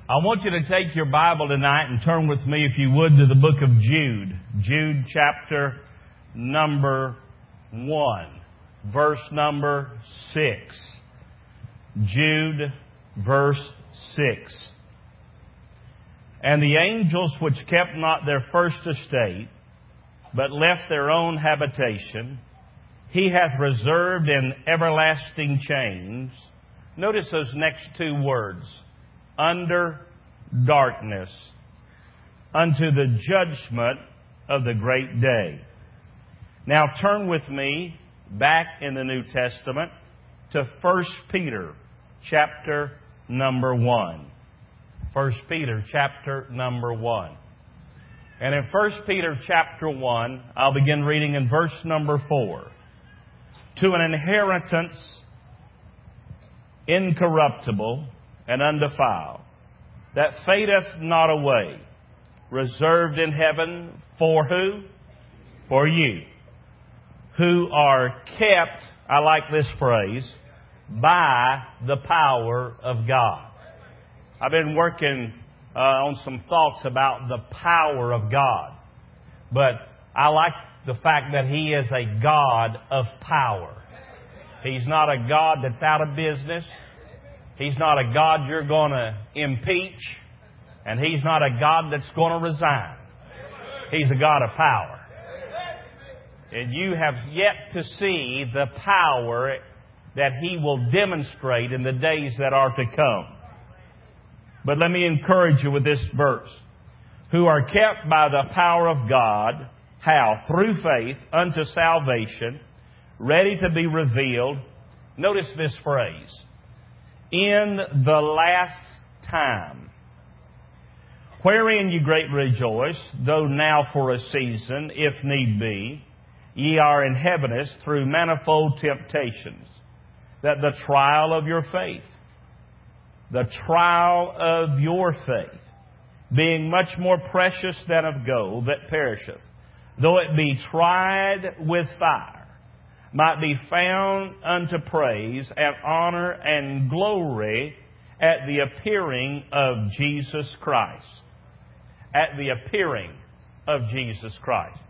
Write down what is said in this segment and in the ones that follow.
I want you to take your Bible tonight and turn with me, if you would, to the book of Jude. Jude chapter number 1, verse number 6. Jude verse 6. And the angels which kept not their first estate, but left their own habitation, He hath reserved in everlasting chains. Notice those next two words. Under darkness, unto the judgment of the great day. Now turn with me back in the New Testament to 1 Peter chapter number 1. 1 Peter chapter number 1. And in 1 Peter chapter 1, I'll begin reading in verse number 4. To an inheritance incorruptible and undefiled, that fadeth not away, reserved in heaven for who? For you, who are kept, I like this phrase, by the power of God. I've been working on some thoughts about the power of God. But I like the fact that He is a God of power. He's not a God that's out of business. He's not a God you're going to impeach. And He's not a God that's going to resign. He's a God of power. And you have yet to see the power that He will demonstrate in the days that are to come. But let me encourage you with this verse. Who are kept by the power of God, how? Through faith unto salvation, ready to be revealed. Notice this phrase. In the last time. Wherein ye greatly rejoice, though now for a season, if need be, ye are in heaviness through manifold temptations, that the trial of your faith, being much more precious than of gold that perisheth, though it be tried with fire, might be found unto praise and honor and glory at the appearing of Jesus Christ. At the appearing of Jesus Christ.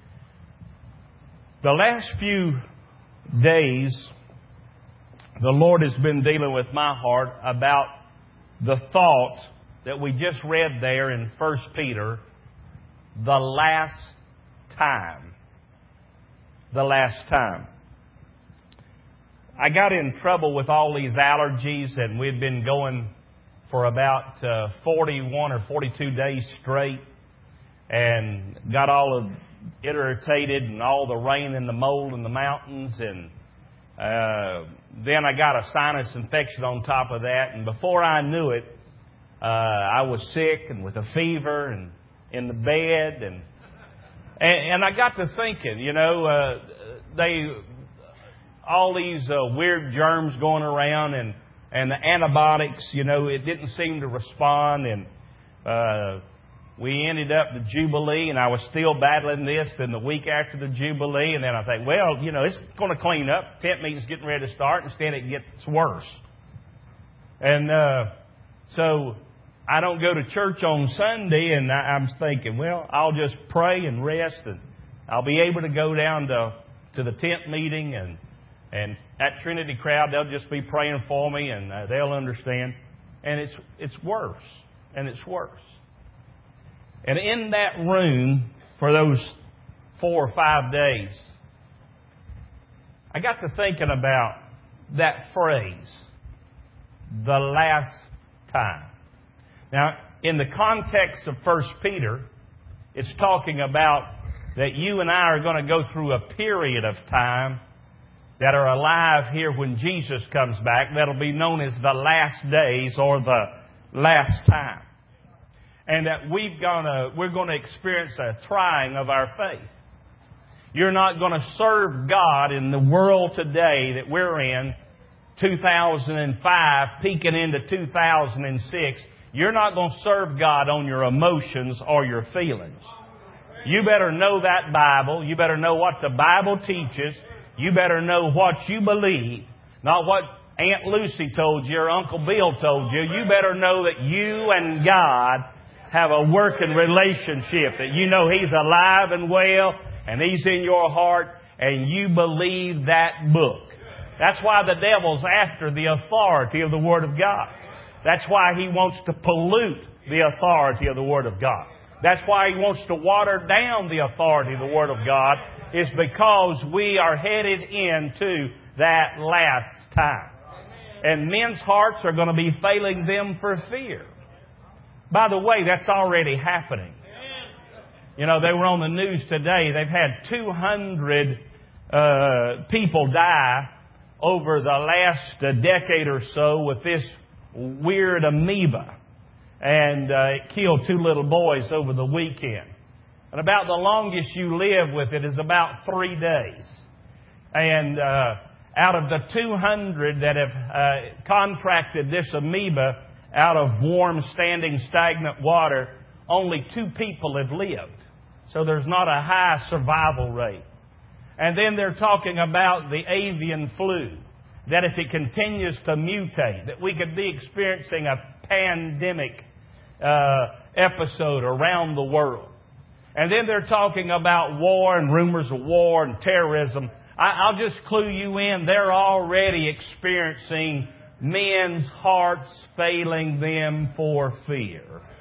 The last few days, the Lord has been dealing with my heart about the thought that we just read there in 1 Peter, the last time. The last time. I got in trouble with all these allergies, and we'd been going for about 41 or 42 days straight, and got all irritated and all the rain and the mold in the mountains, and then I got a sinus infection on top of that, and before I knew it, I was sick and with a fever and in the bed, and I got to thinking, all these weird germs going around, and the antibiotics, it didn't seem to respond, and we ended up the Jubilee, and I was still battling this. Then the week after the Jubilee, and then I think, it's going to clean up. Tent meeting's getting ready to start. Instead, it gets worse. And so I don't go to church on Sunday, and I'm thinking, I'll just pray and rest, and I'll be able to go down to the tent meeting, and that Trinity crowd, they'll just be praying for me, and they'll understand. And it's worse, and it's worse. And in that room, for those 4 or 5 days, I got to thinking about that phrase, the last time. Now, in the context of 1 Peter, it's talking about that you and I are going to go through a period of time that are alive here when Jesus comes back. That'll be known as the last days or the last time. And that we're going to experience a trying of our faith. You're not going to serve God in the world today that we're in, 2005, peeking into 2006. You're not going to serve God on your emotions or your feelings. You better know that Bible. You better know what the Bible teaches. You better know what you believe, not what Aunt Lucy told you or Uncle Bill told you, you better know that you and God have a working relationship, that you know He's alive and well and He's in your heart and you believe that book. That's why the devil's after the authority of the Word of God. That's why he wants to pollute the authority of the Word of God. That's why he wants to water down the authority of the Word of God, is because we are headed into that last time. And men's hearts are going to be failing them for fear. By the way, that's already happening. You know, they were on the news today. They've had 200 people die over the last decade or so with this weird amoeba. And it killed 2 little boys over the weekend. And about the longest you live with it is about 3 days. And out of the 200 that have contracted this amoeba out of warm, standing, stagnant water, only 2 people have lived. So there's not a high survival rate. And then they're talking about the avian flu, that if it continues to mutate, that we could be experiencing a pandemic episode around the world. And then they're talking about war and rumors of war and terrorism. I'll just clue you in. They're already experiencing men's hearts failing them for fear.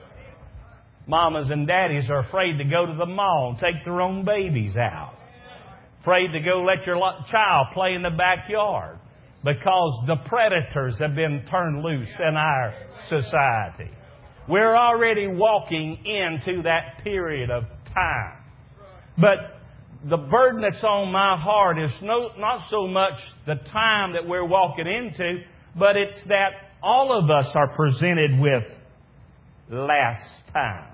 Mamas and daddies are afraid to go to the mall and take their own babies out. Afraid to go let your child play in the backyard because the predators have been turned loose in our society. We're already walking into that period of time. But the burden that's on my heart is not so much the time that we're walking into, but it's that all of us are presented with last time.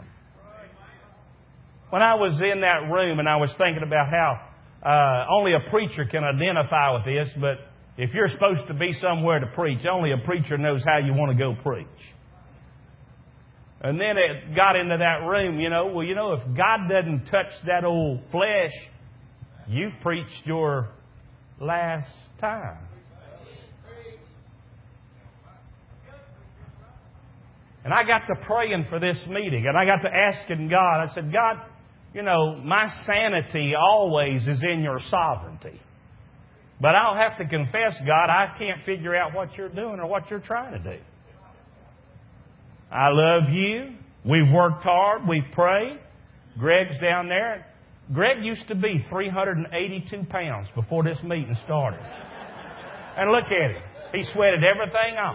When I was in that room and I was thinking about how only a preacher can identify with this, but if you're supposed to be somewhere to preach, only a preacher knows how you want to go preach. And then it got into that room, if God doesn't touch that old flesh, you've preached your last time. And I got to praying for this meeting, and I got to asking God, I said, God, my sanity always is in your sovereignty. But I'll have to confess, God, I can't figure out what you're doing or what you're trying to do. I love you. We've worked hard. We've prayed. Greg's down there. Greg used to be 382 pounds before this meeting started. And look at him. He sweated everything off.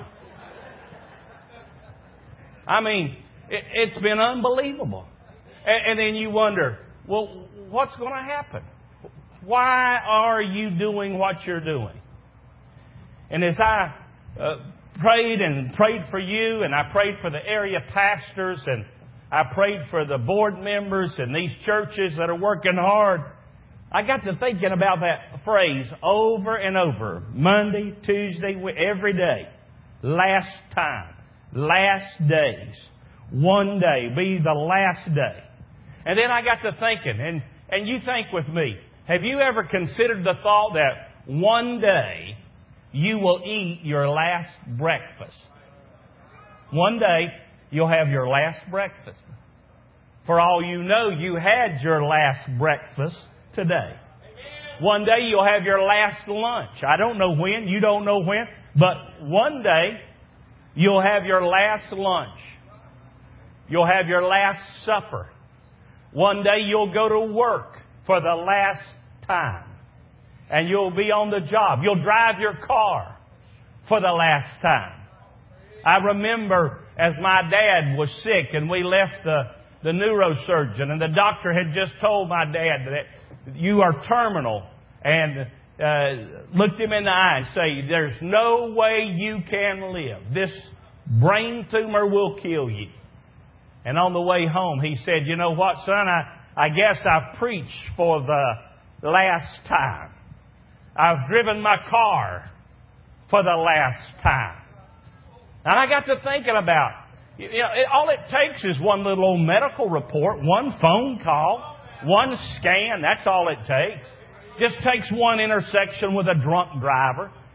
I mean, it's been unbelievable. And then you wonder, well, what's going to happen? Why are you doing what you're doing? And as I prayed for you, and I prayed for the area pastors, and I prayed for the board members and these churches that are working hard, I got to thinking about that phrase over and over. Monday, Tuesday, every day. Last time. Last days. One day be the last day. And then I got to thinking, and you think with me, have you ever considered the thought that one day you will eat your last breakfast? One day you'll have your last breakfast. For all you know, you had your last breakfast today. One day you'll have your last lunch. I don't know when, you don't know when, but one day you'll have your last lunch. You'll have your last supper. One day you'll go to work for the last time. And you'll be on the job. You'll drive your car for the last time. I remember as my dad was sick and we left the neurosurgeon, and the doctor had just told my dad that you are terminal, and looked him in the eye and say, there's no way you can live. This brain tumor will kill you. And on the way home, he said, you know what, son, I guess I've preached for the last time. I've driven my car for the last time. And I got to thinking about, all it takes is one little old medical report, one phone call, one scan. That's all it takes. Just takes one intersection with a drunk driver.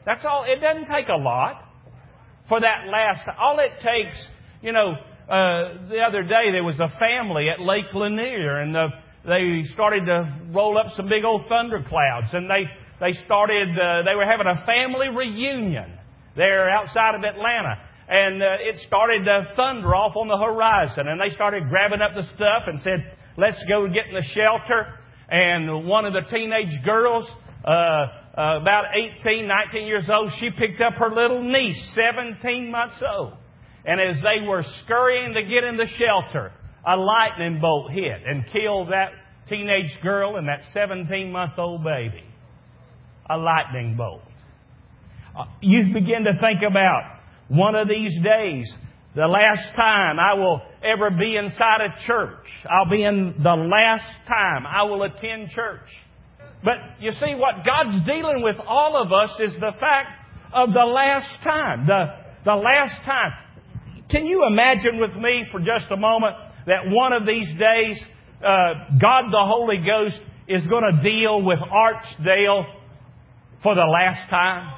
That's all. It doesn't take a lot for that last. All it takes, the other day there was a family at Lake Lanier, and they started to roll up some big old thunderclouds, and they were having a family reunion there outside of Atlanta. And it started to thunder off on the horizon. And they started grabbing up the stuff and said, let's go get in the shelter. And one of the teenage girls, about 18, 19 years old, she picked up her little niece, 17 months old. And as they were scurrying to get in the shelter, a lightning bolt hit and killed that teenage girl and that 17-month-old baby. A lightning bolt. You begin to think about one of these days, the last time I will ever be inside a church. I'll be in the last time I will attend church. But you see, what God's dealing with all of us is the fact of the last time. The last time. Can you imagine with me for just a moment that one of these days, God the Holy Ghost is going to deal with Archdale for the last time?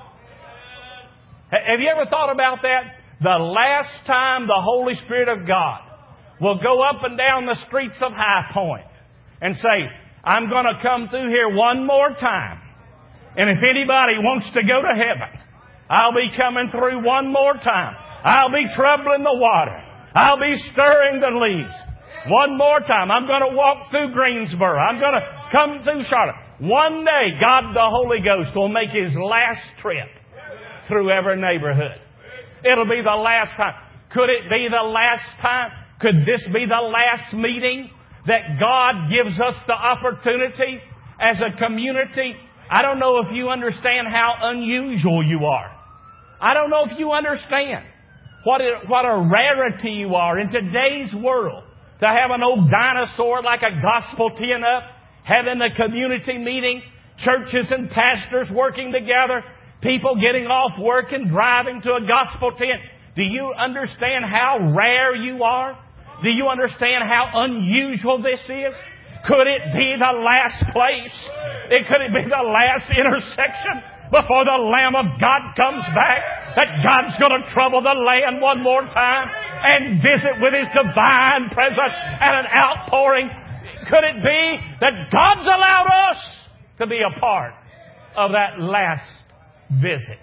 Have you ever thought about that? The last time the Holy Spirit of God will go up and down the streets of High Point and say, I'm going to come through here one more time. And if anybody wants to go to heaven, I'll be coming through one more time. I'll be troubling the water. I'll be stirring the leaves. One more time. I'm going to walk through Greensboro. I'm going to come through Charlotte. One day, God the Holy Ghost will make His last trip through every neighborhood. It'll be the last time. Could it be the last time? Could this be the last meeting that God gives us the opportunity as a community? I don't know if you understand how unusual you are. I don't know if you understand what a rarity you are in today's world to have an old dinosaur like a gospel teeing up, having a community meeting, churches and pastors working together, people getting off work and driving to a gospel tent. Do you understand how rare you are? Do you understand how unusual this is? Could it be the last place? Could it be the last intersection before the Lamb of God comes back? That God's going to trouble the land one more time and visit with His divine presence and an outpouring? Could it be that God's allowed us to be a part of that last visit?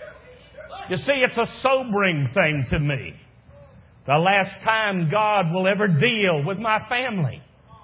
You see, it's a sobering thing to me. The last time God will ever deal with my family.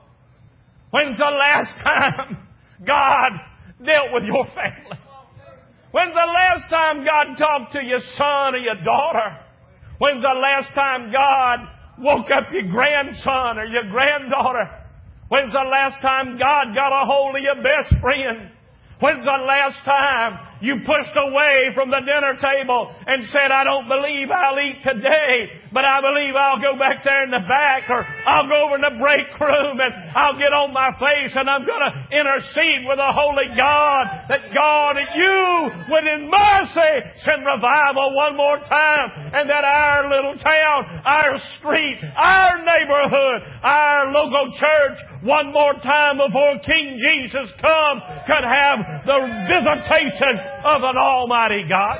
When's the last time God dealt with your family? When's the last time God talked to your son or your daughter? When's the last time God woke up your grandson or your granddaughter? When's the last time God got a hold of your best friend? When's the last time you pushed away from the dinner table and said, I don't believe I'll eat today, but I believe I'll go back there in the back, or I'll go over in the break room and I'll get on my face and I'm going to intercede with the Holy God that you would in mercy send revival one more time, and that our little town, our street, our neighborhood, our local church one more time before King Jesus come could have the visitation of an almighty God.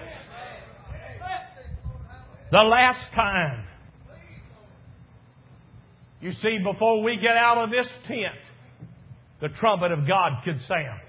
The last time. You see, before we get out of this tent, the trumpet of God could sound.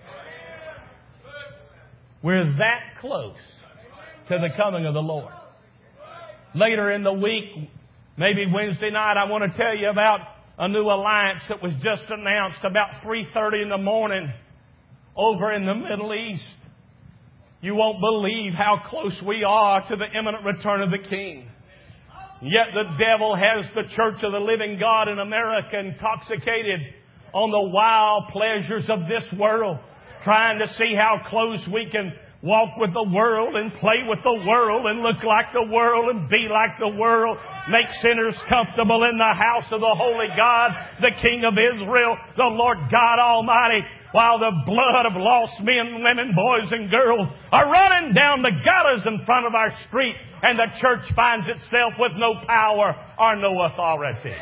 We're that close to the coming of the Lord. Later in the week, maybe Wednesday night, I want to tell you about a new alliance that was just announced about 3:30 in the morning over in the Middle East. You won't believe how close we are to the imminent return of the King. Yet the devil has the Church of the Living God in America intoxicated on the wild pleasures of this world, trying to see how close we can walk with the world and play with the world and look like the world and be like the world, make sinners comfortable in the house of the Holy God, the King of Israel, the Lord God Almighty, while the blood of lost men, women, boys and girls are running down the gutters in front of our street, and the church finds itself with no power or no authority.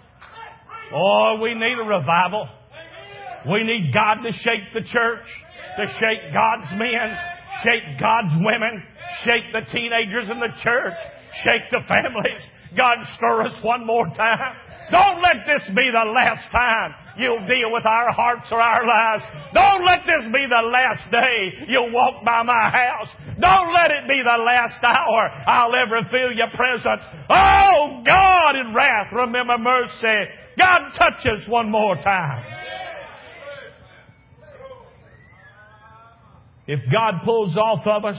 Oh, we need a revival. We need God to shake the church. to shake God's men, shake God's women, shake the teenagers in the church, shake the families. God, stir us one more time. Don't let this be the last time you'll deal with our hearts or our lives. Don't let this be the last day you'll walk by my house. Don't let it be the last hour I'll ever feel your presence. Oh, God, in wrath, remember mercy. God, touch us one more time. If God pulls off of us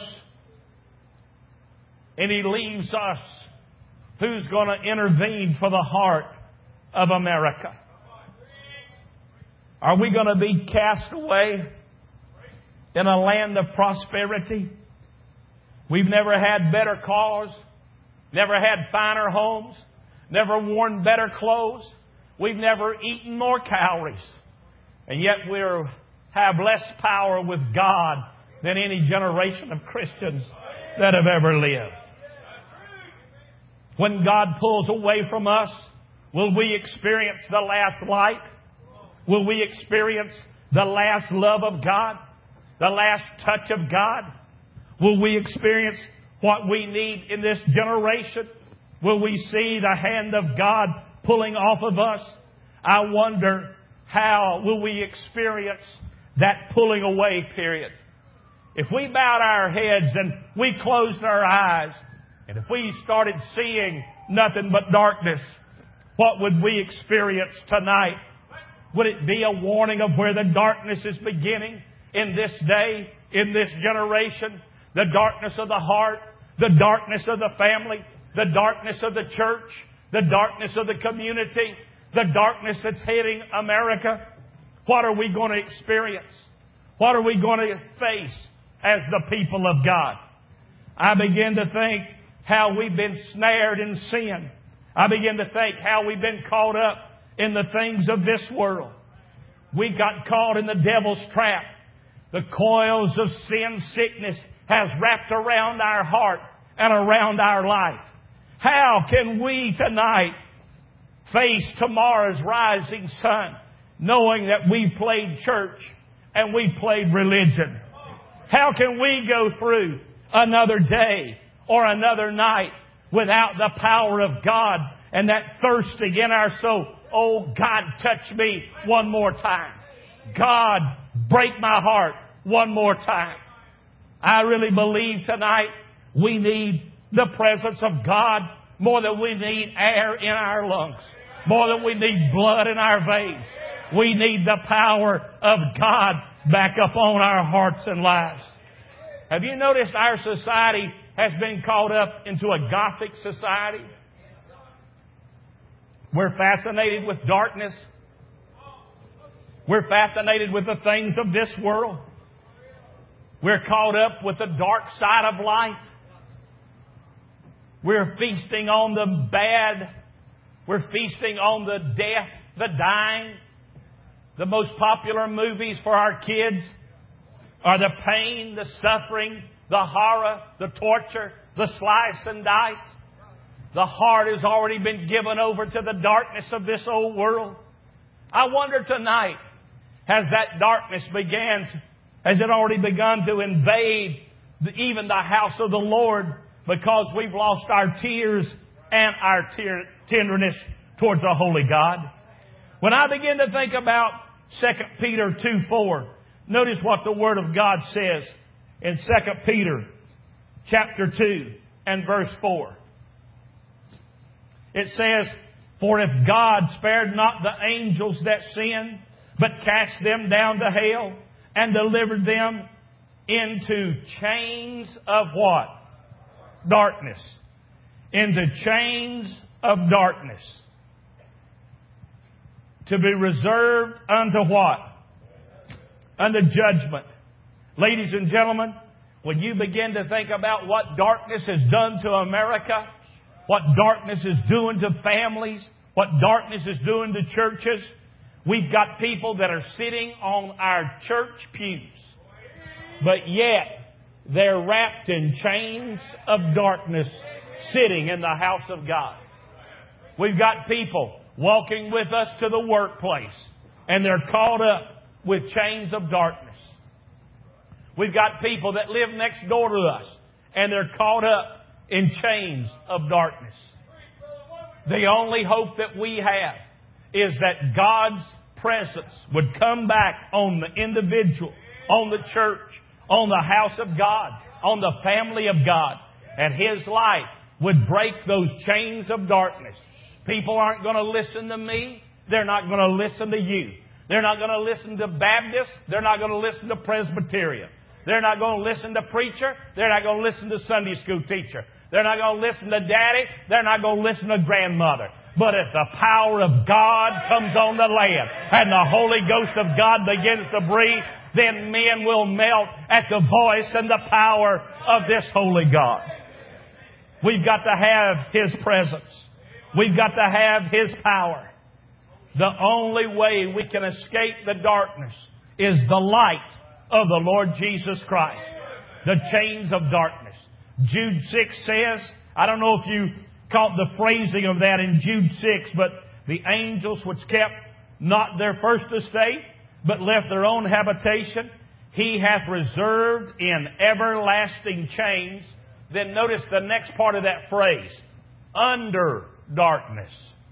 and He leaves us, who's going to intervene for the heart of America? Are we going to be cast away in a land of prosperity? We've never had better cars, never had finer homes, never worn better clothes. We've never eaten more calories. And yet we have less power with God than any generation of Christians that have ever lived. When God pulls away from us, will we experience the last light? Will we experience the last love of God? The last touch of God? Will we experience what we need in this generation? Will we see the hand of God pulling off of us? I wonder, how will we experience that pulling away period? If we bowed our heads and we closed our eyes, and if we started seeing nothing but darkness, what would we experience tonight? Would it be a warning of where the darkness is beginning in this day, in this generation? The darkness of the heart, the darkness of the family, the darkness of the church, the darkness of the community, the darkness that's hitting America. What are we going to experience? What are we going to face as the people of God? I begin to think how we've been snared in sin. I begin to think how we've been caught up in the things of this world. We got caught in the devil's trap. The coils of sin sickness has wrapped around our heart and around our life. How can we tonight face tomorrow's rising sun knowing that we played church and we played religion? How can we go through another day or another night without the power of God and that thirsting in our soul? Oh, God, touch me one more time. God, break my heart one more time. I really believe tonight we need the presence of God more than we need air in our lungs, more than we need blood in our veins. We need the power of God back upon our hearts and lives. Have you noticed our society has been caught up into a Gothic society? We're fascinated with darkness. We're fascinated with the things of this world. We're caught up with the dark side of life. We're feasting on the bad. We're feasting on the death, the dying. The most popular movies for our kids are the pain, the suffering, the horror, the torture, the slice and dice. The heart has already been given over to the darkness of this old world. I wonder tonight, has that darkness has it already begun to invade even the house of the Lord because we've lost our tears and our tenderness towards the Holy God? When I begin to think about 2 Peter 2:4, notice what the Word of God says in 2 Peter chapter 2 and verse 4. It says, "For if God spared not the angels that sinned, but cast them down to hell and delivered them into chains of" what? Darkness. Into chains of darkness. To be reserved unto what? Unto judgment. Ladies and gentlemen, when you begin to think about what darkness has done to America, what darkness is doing to families, what darkness is doing to churches, we've got people that are sitting on our church pews, but yet they're wrapped in chains of darkness sitting in the house of God. We've got people walking with us to the workplace, and they're caught up with chains of darkness. We've got people that live next door to us, and they're caught up in chains of darkness. The only hope that we have is that God's presence would come back on the individual, on the church, on the house of God, on the family of God, and His light would break those chains of darkness. People aren't going to listen to me. They're not going to listen to you. They're not going to listen to Baptists. They're not going to listen to Presbyterian. They're not going to listen to preacher. They're not going to listen to Sunday school teacher. They're not going to listen to daddy. They're not going to listen to grandmother. But if the power of God comes on the land and the Holy Ghost of God begins to breathe, then men will melt at the voice and the power of this holy God. We've got to have His presence. We've got to have His power. The only way we can escape the darkness is the light of the Lord Jesus Christ. The chains of darkness. Jude 6 says, I don't know if you caught the phrasing of that in Jude 6, but the angels which kept not their first estate, but left their own habitation, He hath reserved in everlasting chains. Then notice the next part of that phrase. Under darkness.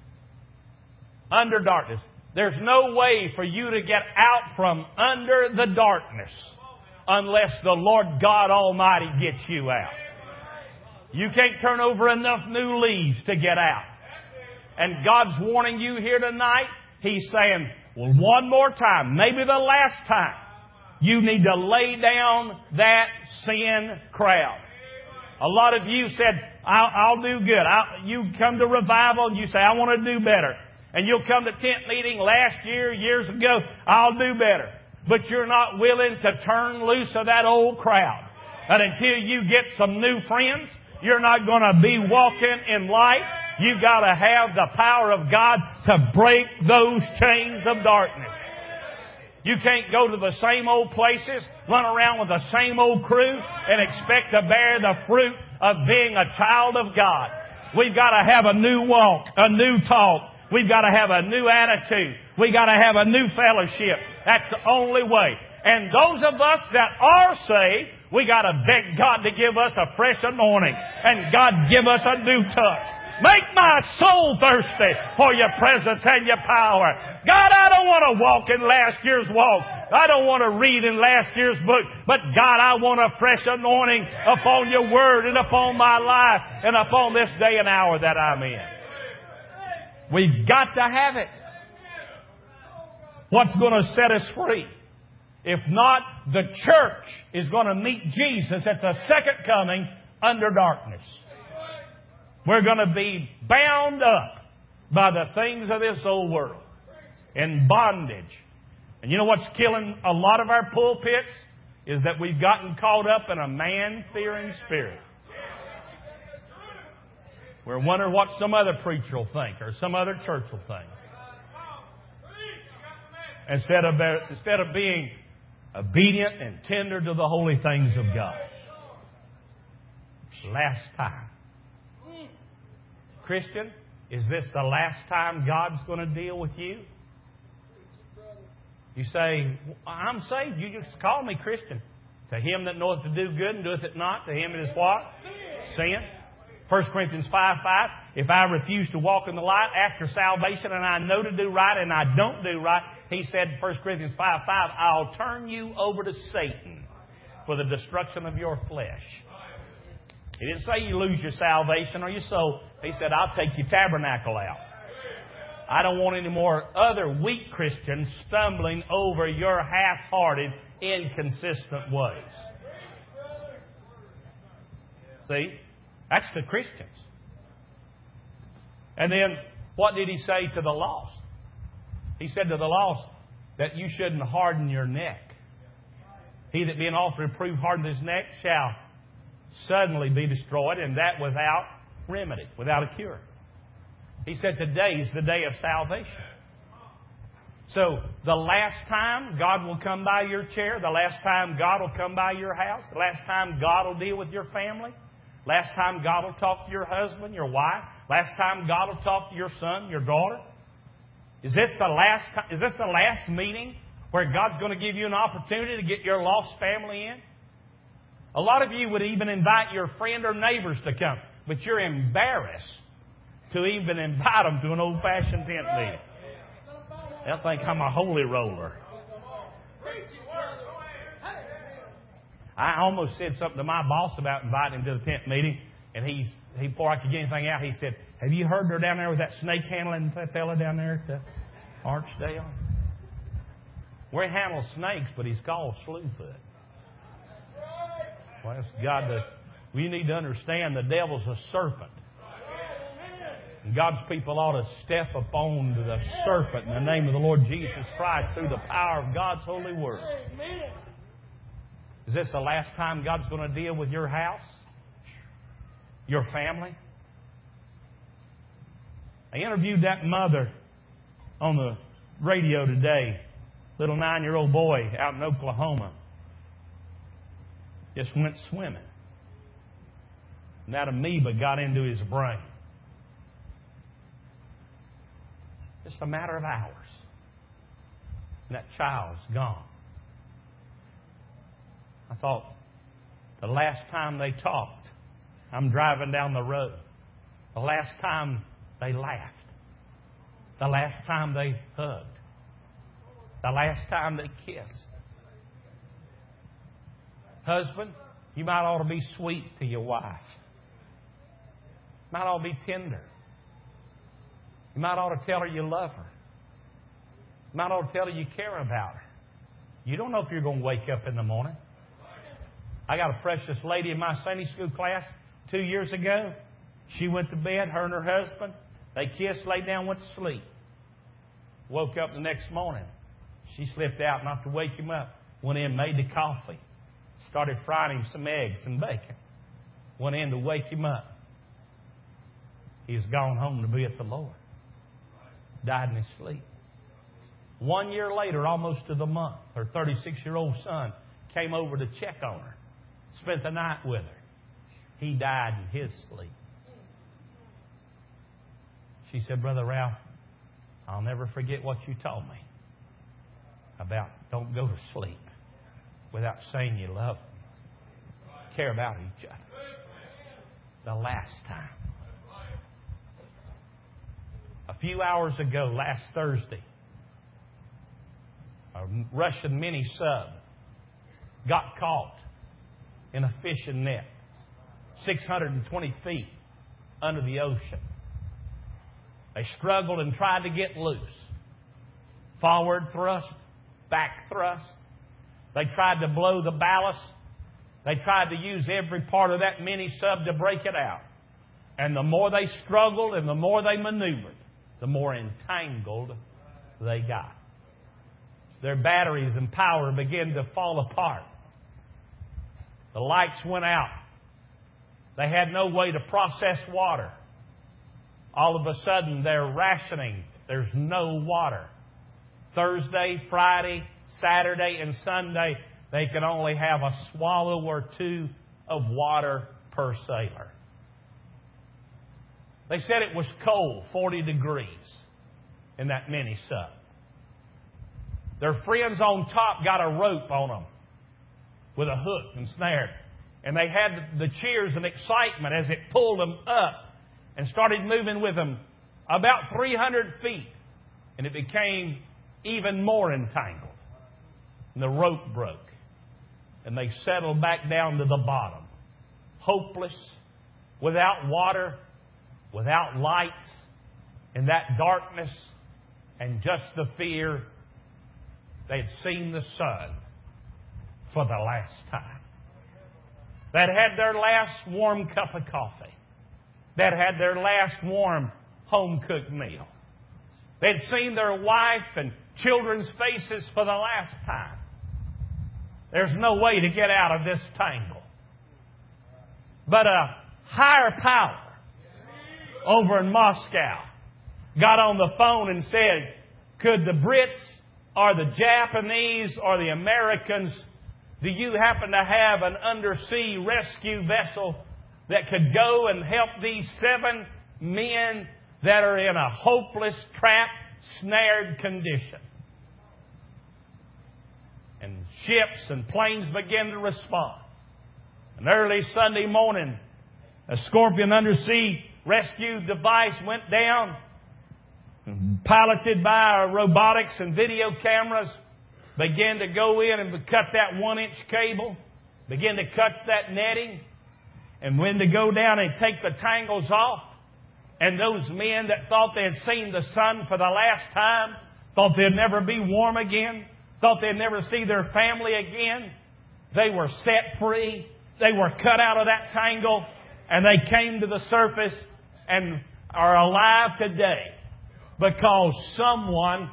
Under darkness. There's no way for you to get out from under the darkness unless the Lord God Almighty gets you out. You can't turn over enough new leaves to get out. And God's warning you here tonight. He's saying, well, one more time, maybe the last time, you need to lay down that sin crowd. A lot of you said, I'll do good. You come to revival and you say, I want to do better. And you'll come to tent meeting last year, years ago, I'll do better. But you're not willing to turn loose of that old crowd. And until you get some new friends, you're not going to be walking in light. You've got to have the power of God to break those chains of darkness. You can't go to the same old places, run around with the same old crew, and expect to bear the fruit of being a child of God. We've got to have a new walk, a new talk. We've got to have a new attitude. We've got to have a new fellowship. That's the only way. And those of us that are saved, we got to beg God to give us a fresh anointing. And God give us a new touch. Make my soul thirsty for your presence and your power. God, I don't want to walk in last year's walk. I don't want to read in last year's book. But God, I want a fresh anointing upon your word and upon my life and upon this day and hour that I'm in. We've got to have it. What's going to set us free? If not, the church is going to meet Jesus at the second coming under darkness. We're going to be bound up by the things of this old world, in bondage. And you know what's killing a lot of our pulpits? Is that we've gotten caught up in a man-fearing spirit. We're wondering what some other preacher will think or some other church will think. Instead of being obedient and tender to the holy things of God. Last time. Christian, is this the last time God's going to deal with you? You say, I'm saved. You just call me Christian. To him that knoweth to do good and doeth it not, to him it is what? Sin. 1 Corinthians 5:5. If I refuse to walk in the light after salvation and I know to do right and I don't do right, he said, 1 Corinthians 5:5, I'll turn you over to Satan for the destruction of your flesh. He didn't say you lose your salvation or your soul. He said, I'll take your tabernacle out. I don't want any more other weak Christians stumbling over your half-hearted, inconsistent ways. See? That's the Christians. And then, what did he say to the lost? He said to the lost that you shouldn't harden your neck. He that being offered reproof harden his neck shall suddenly be destroyed, and that without remedy, without a cure. He said today is the day of salvation. So the last time God will come by your chair, the last time God will come by your house, the last time God will deal with your family, last time God will talk to your husband, your wife, last time God will talk to your son, your daughter. Is this the last meeting where God's going to give you an opportunity to get your lost family in? A lot of you would even invite your friend or neighbors to come, but you're embarrassed to even invite them to an old-fashioned tent meeting. They'll think I'm a holy roller. I almost said something to my boss about inviting him to the tent meeting, and he before I could get anything out, he said, "Have you heard they're down there with that snake handling fella down there at the Archdale? We handle snakes, but he's called Slewfoot." Well, that's God. We need to understand the devil's a serpent. And God's people ought to step upon the serpent in the name of the Lord Jesus Christ through the power of God's holy word. Is this the last time God's going to deal with your house? Your family? I interviewed that mother on the radio today. Little 9-year-old boy out in Oklahoma. Just went swimming. And that amoeba got into his brain. Just a matter of hours. And that child's gone. I thought, the last time they talked, I'm driving down the road. The last time they laughed. The last time they hugged. The last time they kissed. Husband, you might ought to be sweet to your wife. You might ought to be tender. You might ought to tell her you love her. You might ought to tell her you care about her. You don't know if you're going to wake up in the morning. I got a precious lady in my Sunday school class 2 years ago. She went to bed, her and her husband. They kissed, laid down, went to sleep. Woke up the next morning. She slipped out not to wake him up. Went in, made the coffee. Started frying him some eggs and bacon. Went in to wake him up. He was gone home to be with the Lord. Died in his sleep. 1 year later, almost to the month, her 36-year-old son came over to check on her. Spent the night with her. He died in his sleep. She said, "Brother Ralph, I'll never forget what you told me about don't go to sleep without saying you love them. Care about each other." The last time. A few hours ago, last Thursday, a Russian mini-sub got caught in a fishing net 620 feet under the ocean. They struggled and tried to get loose. Forward thrust, back thrust. They tried to blow the ballast. They tried to use every part of that mini-sub to break it out. And the more they struggled and the more they maneuvered, the more entangled they got. Their batteries and power began to fall apart. The lights went out. They had no way to process water. All of a sudden, they're rationing. There's no water. Thursday, Friday, Saturday, and Sunday, they can only have a swallow or two of water per sailor. They said it was cold, 40 degrees, in that mini-sub. Their friends on top got a rope on them with a hook and snare. And they had the cheers and excitement as it pulled them up and started moving with them about 300 feet. And it became even more entangled. And the rope broke. And they settled back down to the bottom. Hopeless, without water, without lights, in that darkness, and just the fear they'd seen the sun for the last time. That had their last warm cup of coffee. That had their last warm home-cooked meal. They'd seen their wife and children's faces for the last time. There's no way to get out of this tangle. But a higher power over in Moscow got on the phone and said, could the Brits or the Japanese or the Americans, do you happen to have an undersea rescue vessel that could go and help these 7 men that are in a hopeless, trapped, snared condition? And ships and planes began to respond. An early Sunday morning, a Scorpion undersea rescue device went down, piloted by robotics and video cameras, began to go in and cut that 1-inch cable, began to cut that netting, and when to go down and take the tangles off. And those men that thought they had seen the sun for the last time, thought they'd never be warm again, thought they'd never see their family again, they were set free. They were cut out of that tangle, and they came to the surface and are alive today because someone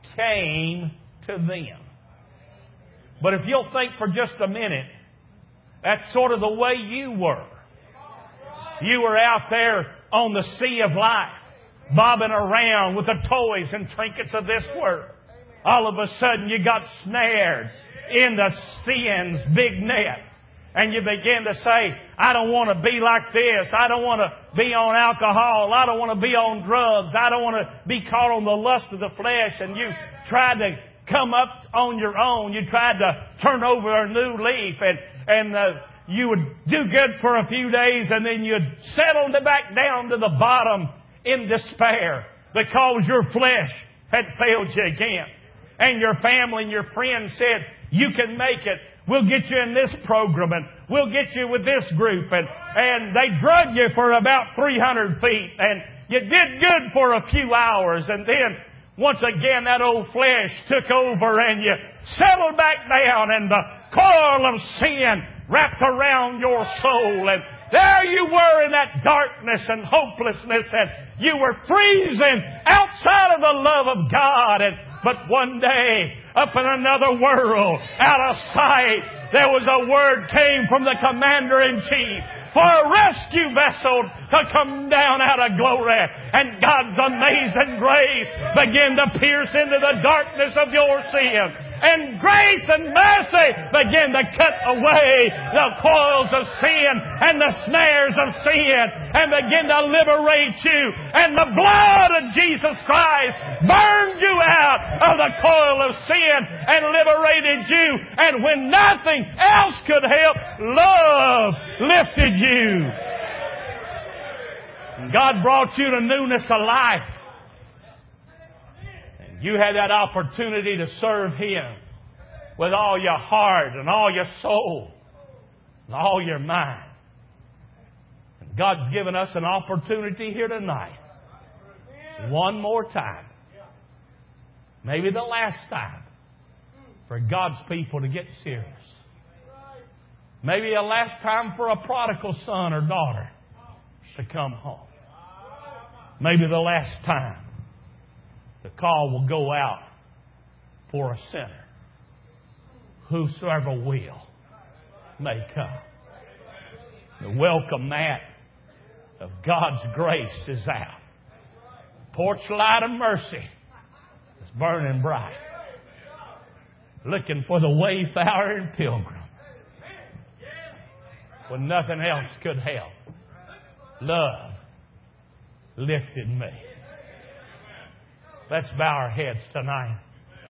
came to them. But if you'll think for just a minute, that's sort of the way you were. You were out there on the sea of life, bobbing around with the toys and trinkets of this world. All of a sudden you got snared in the sin's big net. And you begin to say, I don't want to be like this. I don't want to be on alcohol. I don't want to be on drugs. I don't want to be caught on the lust of the flesh. And you tried to come up on your own. You tried to turn over a new leaf. And you would do good for a few days, and then you'd settle back down to the bottom in despair because your flesh had failed you again. And your family and your friends said, you can make it. We'll get you in this program, and we'll get you with this group. And they drug you for about 300 feet, and you did good for a few hours. And then, once again, that old flesh took over, and you settled back down, and the coil of sin wrapped around your soul. And there you were in that darkness and hopelessness, and you were freezing outside of the love of God. But one day, up in another world, out of sight, there was a word came from the Commander-in-Chief for a rescue vessel to come down out of glory. And God's amazing grace began to pierce into the darkness of your sin. And grace and mercy began to cut away the coils of sin and the snares of sin and begin to liberate you. And the blood of Jesus Christ burned you out of the coil of sin and liberated you. And when nothing else could help, love lifted you. And God brought you to newness of life. You had that opportunity to serve Him with all your heart and all your soul and all your mind. And God's given us an opportunity here tonight. One more time. Maybe the last time for God's people to get serious. Maybe the last time for a prodigal son or daughter to come home. Maybe the last time. The call will go out for a sinner. Whosoever will may come. The welcome mat of God's grace is out. Porch light of mercy is burning bright. Looking for the wayfarer and pilgrim. When nothing else could help. Love lifted me. Let's bow our heads tonight.